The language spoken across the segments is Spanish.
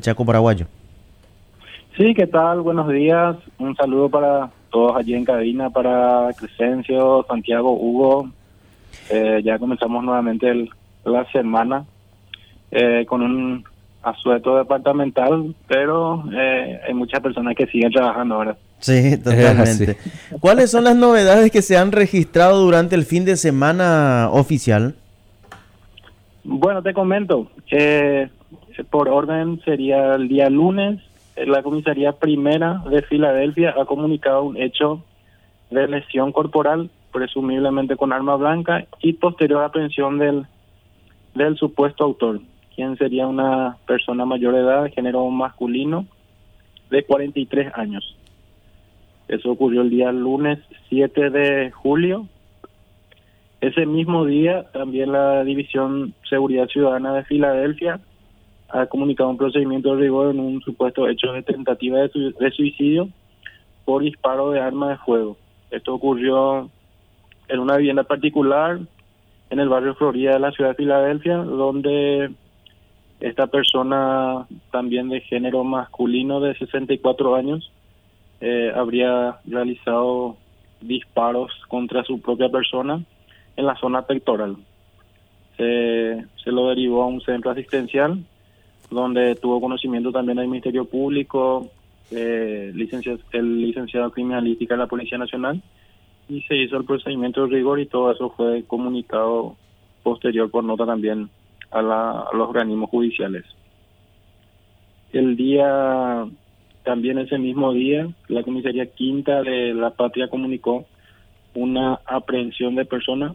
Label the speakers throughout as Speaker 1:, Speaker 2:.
Speaker 1: Chaco paraguayo.
Speaker 2: Sí, ¿qué tal? Buenos días. Un saludo para todos allí en cabina, para Crescencio, Santiago, Hugo. Ya comenzamos nuevamente la semana con un asueto departamental, pero hay muchas personas que siguen trabajando ahora.
Speaker 1: Sí, totalmente. ¿Cuáles son las novedades que se han registrado durante el fin de semana oficial?
Speaker 2: Bueno, te comento, por orden sería el día lunes, la comisaría primera de Filadelfia ha comunicado un hecho de lesión corporal, presumiblemente con arma blanca, y posterior aprehensión del supuesto autor, quien sería una persona mayor de edad, de género masculino, de 43 años. Eso ocurrió el día lunes 7 de julio. Ese mismo día, también la División Seguridad Ciudadana de Filadelfia ha comunicado un procedimiento de rigor en un supuesto hecho de tentativa de suicidio por disparo de arma de fuego. Esto ocurrió en una vivienda particular en el barrio Florida de la ciudad de Filadelfia, donde esta persona, también de género masculino de 64 años, habría realizado disparos contra su propia persona en la zona pectoral. Se lo derivó a un centro asistencial donde tuvo conocimiento también del Ministerio Público, el licenciado en Criminalística de la Policía Nacional, y se hizo el procedimiento de rigor y todo eso fue comunicado posterior por nota también a los organismos judiciales. También ese mismo día, la Comisaría Quinta de La Patria comunicó una aprehensión de personas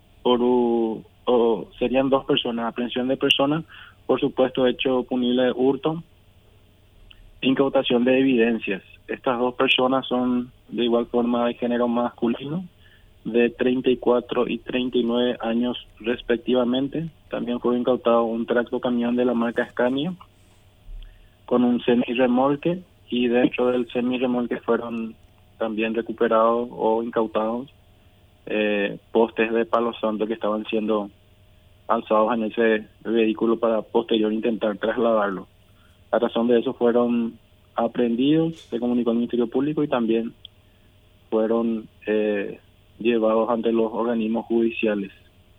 Speaker 2: serían dos personas, aprehensión de personas por supuesto hecho punible de hurto, incautación de evidencias. Estas dos personas son de igual forma de género masculino, de 34 y 39 años respectivamente. También fue incautado un tractocamión de la marca Scania con un semirremolque, y dentro del semirremolque fueron también recuperados o incautados postes de palo santo que estaban siendo alzados en ese vehículo para posterior intentar trasladarlo. A razón de eso fueron aprehendidos, se comunicó al Ministerio Público y también fueron llevados ante los organismos judiciales.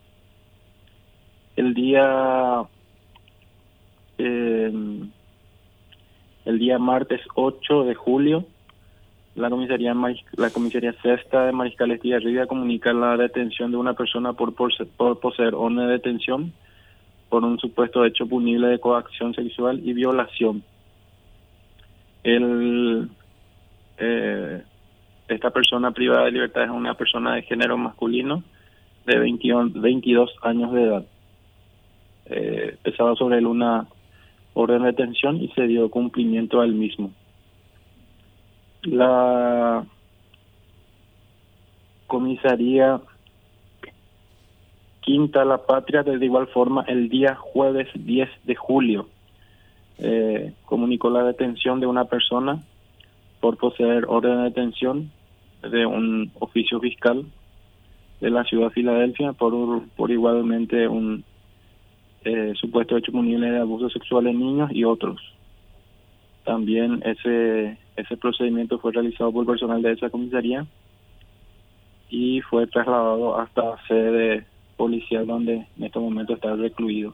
Speaker 2: El día martes 8 de julio, la comisaría sexta de Mariscal Estigarribia comunica la detención de una persona por poseer orden de detención por un supuesto hecho punible de coacción sexual y violación. Esta persona privada de libertad es una persona de género masculino de 22 años de edad. Pesaba sobre él una orden de detención y se dio cumplimiento al mismo. La comisaría Quinta La Patria, de igual forma, el día jueves 10 de julio, comunicó la detención de una persona por poseer orden de detención de un oficio fiscal de la ciudad de Filadelfia por igualmente un supuesto hecho punible de abuso sexual en niños y otros. También ese procedimiento fue realizado por personal de esa comisaría y fue trasladado hasta sede policial donde en este momento está recluido.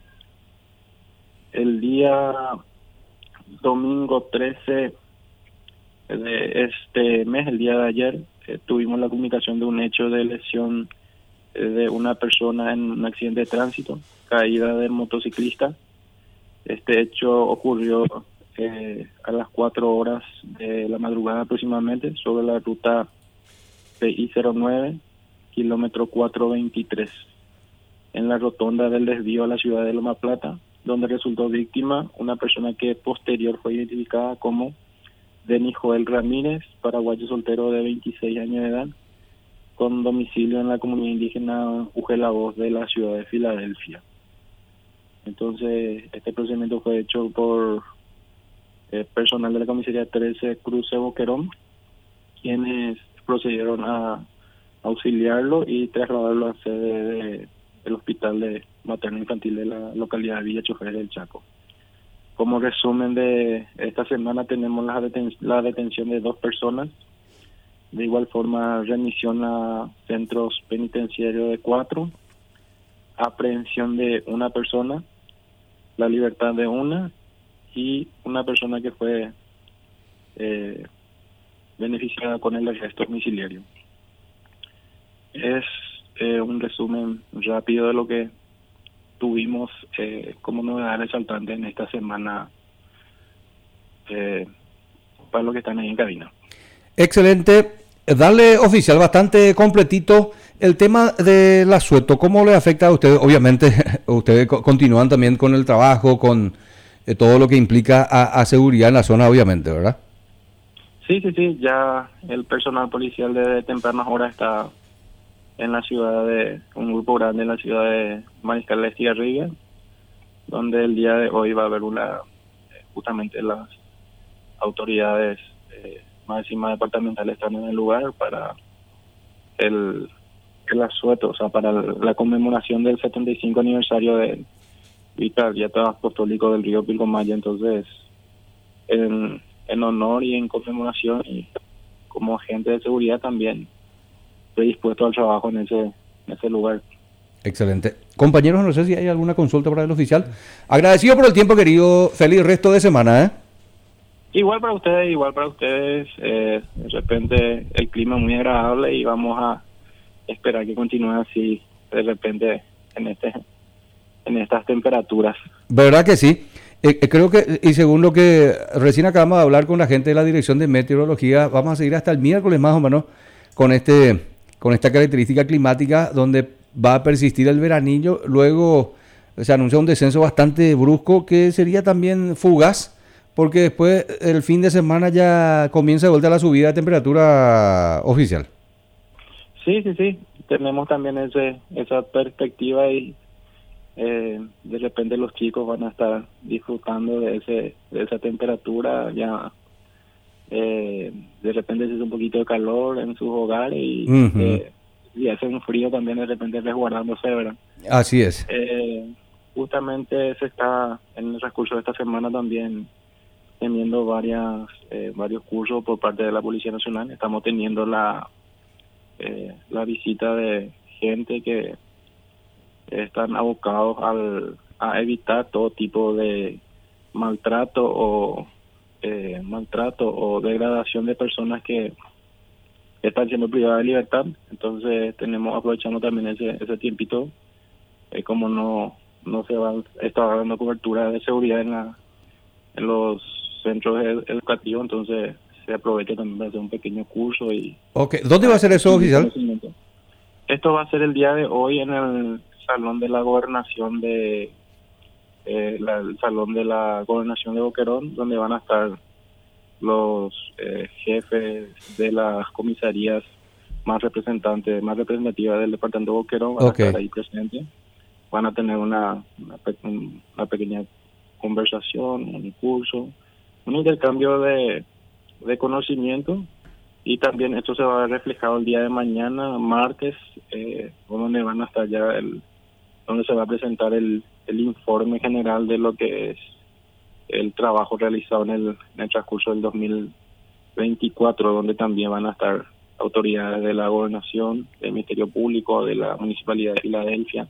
Speaker 2: El día domingo 13 de este mes, el día de ayer, tuvimos la comunicación de un hecho de lesión de una persona en un accidente de tránsito, caída del motociclista. Este hecho ocurrió a las 4 horas de la madrugada aproximadamente sobre la ruta PI-09, kilómetro 423, en la rotonda del desvío a la ciudad de Loma Plata, donde resultó víctima una persona que posterior fue identificada como Denis Joel Ramírez, paraguayo soltero de 26 años de edad, con domicilio en la comunidad indígena Ujela-Voz de la ciudad de Filadelfia. Entonces, este procedimiento fue hecho por personal de la comisaría 13 Cruce Boquerón, quienes procedieron a auxiliarlo y trasladarlo a sede del hospital de materno infantil de la localidad de Villa Chofer del Chaco. como resumen de esta semana tenemos la detención de 2 personas. De igual forma, remisión a centros penitenciarios de 4, aprehensión de 1 persona, la libertad de 1 y una persona que fue beneficiada con el arresto domiciliario. Es un resumen rápido de lo que tuvimos como novedad resaltante en esta semana para los que están ahí en cabina.
Speaker 3: Excelente. Darle oficial bastante completito el tema del asueto. ¿Cómo le afecta a ustedes? Obviamente, ustedes continúan también con el trabajo, con todo lo que implica a seguridad en la zona, obviamente, ¿verdad?
Speaker 2: Sí. Ya el personal policial de tempranas horas está en la ciudad un grupo grande en la ciudad de Mariscal de Estigarribia, donde el día de hoy va a haber justamente las autoridades máximas departamentales están en el lugar para el asueto, o sea, para la conmemoración del 75 aniversario del Vicariato Apostólico del Río Pilcomayo. Entonces, en honor y en conmemoración, y como agente de seguridad también predispuesto al trabajo en ese lugar.
Speaker 3: Excelente. Compañeros, no sé si hay alguna consulta para el oficial. Agradecido por el tiempo, querido. Feliz resto de semana, ¿eh?
Speaker 2: Igual para ustedes. De repente el clima es muy agradable y vamos a esperar que continúe así de repente en estas temperaturas.
Speaker 3: ¿Verdad que sí? Creo que, y según lo que recién acabamos de hablar con la gente de la Dirección de Meteorología, vamos a seguir hasta el miércoles más o menos con esta característica climática donde va a persistir el veranillo. Luego se anuncia un descenso bastante brusco que sería también fugaz, porque después el fin de semana ya comienza de vuelta la subida de temperatura oficial.
Speaker 2: Sí. Tenemos también esa perspectiva y de repente los chicos van a estar disfrutando de esa temperatura. Ya de repente se hace un poquito de calor en sus hogares y hace un frío también de repente resguardándose, ¿verdad?
Speaker 3: Así es.
Speaker 2: Justamente se está en el transcurso de esta semana también teniendo varios cursos por parte de la Policía Nacional. Estamos teniendo la visita de gente que están abocados a evitar todo tipo de maltrato o degradación de personas que están siendo privadas de libertad. Entonces aprovechando también ese tiempito, como no se está dando cobertura de seguridad en los centros educativos, entonces se aprovecha también para hacer un pequeño curso.
Speaker 3: Okay. ¿Dónde va a ser eso, oficial?
Speaker 2: Esto va a ser el día de hoy en el Salón de la Gobernación el Salón de la Gobernación de Boquerón, donde van a estar los jefes de las comisarías más representativas del departamento de Boquerón. Van a estar ahí presentes. Van a tener una pequeña conversación, un curso, un intercambio de conocimiento, y también esto se va a ver reflejado el día de mañana, martes, donde van a estar donde se va a presentar el informe general de lo que es el trabajo realizado en el transcurso del 2024, donde también van a estar autoridades de la gobernación, del Ministerio Público, de la Municipalidad de Filadelfia.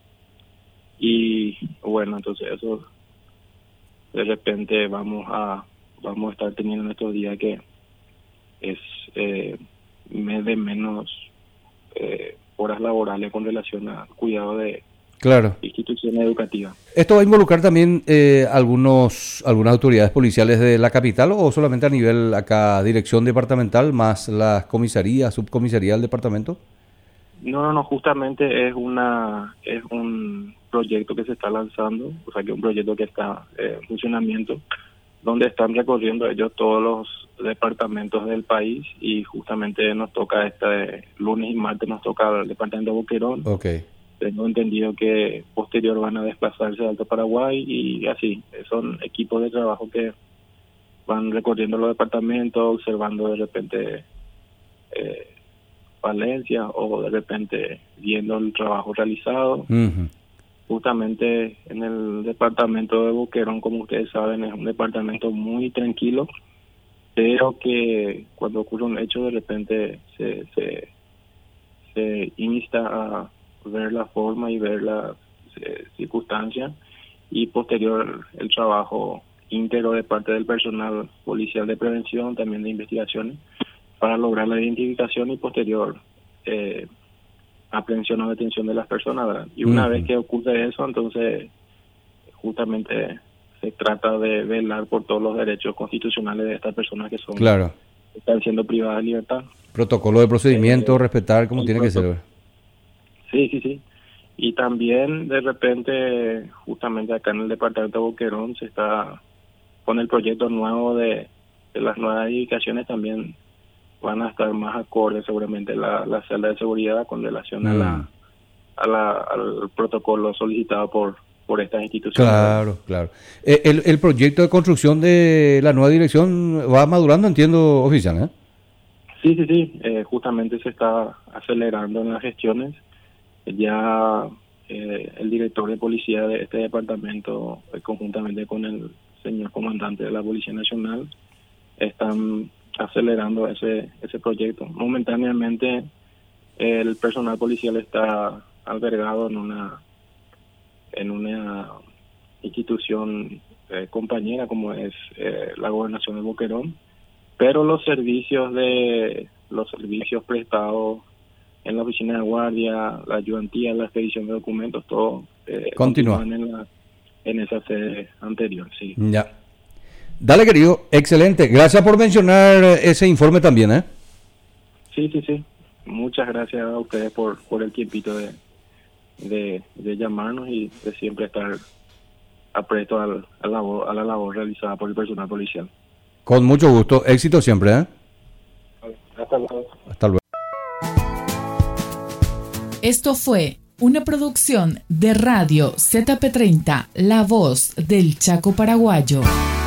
Speaker 2: Y bueno, entonces eso de repente vamos a estar teniendo en estos días, que es mes de menos horas laborales con relación al cuidado de instituciones educativas.
Speaker 3: ¿Esto va a involucrar también algunas autoridades policiales de la capital, o solamente a nivel acá dirección departamental más las comisarías, subcomisaría del departamento?
Speaker 2: No, justamente es un proyecto que se está lanzando, o sea que un proyecto que está en funcionamiento, donde están recorriendo ellos todos los departamentos del país, y justamente nos toca este lunes y martes nos toca el departamento de Boquerón.
Speaker 3: Okay.
Speaker 2: Tengo entendido que posterior van a desplazarse a Alto Paraguay, y así son equipos de trabajo que van recorriendo los departamentos, observando de repente falencias, o de repente viendo el trabajo realizado. justamente en el departamento de Boquerón, como ustedes saben, es un departamento muy tranquilo, pero que cuando ocurre un hecho de repente se insta a ver la forma y ver las circunstancias, y posterior el trabajo íntegro de parte del personal policial de prevención, también de investigaciones, para lograr la identificación y posterior aprehensión o detención de las personas, ¿verdad? Y una vez que ocurre eso, entonces justamente se trata de velar por todos los derechos constitucionales de estas personas que son están siendo privadas de libertad.
Speaker 3: Protocolo de procedimiento, respetar como tiene que ser.
Speaker 2: Sí. Y también de repente, justamente acá en el departamento de Boquerón, se está con el proyecto nuevo de las nuevas edificaciones, también van a estar más acordes seguramente la celda de seguridad con relación al protocolo solicitado por estas instituciones.
Speaker 3: Claro. El proyecto de construcción de la nueva dirección va madurando, entiendo, oficial, ¿eh?
Speaker 2: Sí. Justamente se está acelerando en las gestiones. Ya el director de policía de este departamento, conjuntamente con el señor comandante de la Policía Nacional, están acelerando ese proyecto. Momentáneamente el personal policial está albergado en una institución compañera como es la Gobernación de Boquerón, pero los servicios prestados en la oficina de guardia, la ayudantía, la expedición de documentos, todo continúan en esa sede anterior, sí.
Speaker 3: Ya. Dale, querido, excelente. Gracias por mencionar ese informe también, ¿eh?
Speaker 2: Sí. Muchas gracias a ustedes por el tiempito de llamarnos y de siempre estar apresto a la labor realizada por el personal policial.
Speaker 3: Con mucho gusto. Éxito siempre, ¿eh?
Speaker 2: Hasta luego.
Speaker 3: Hasta luego.
Speaker 4: Esto fue una producción de Radio ZP30, La Voz del Chaco Paraguayo.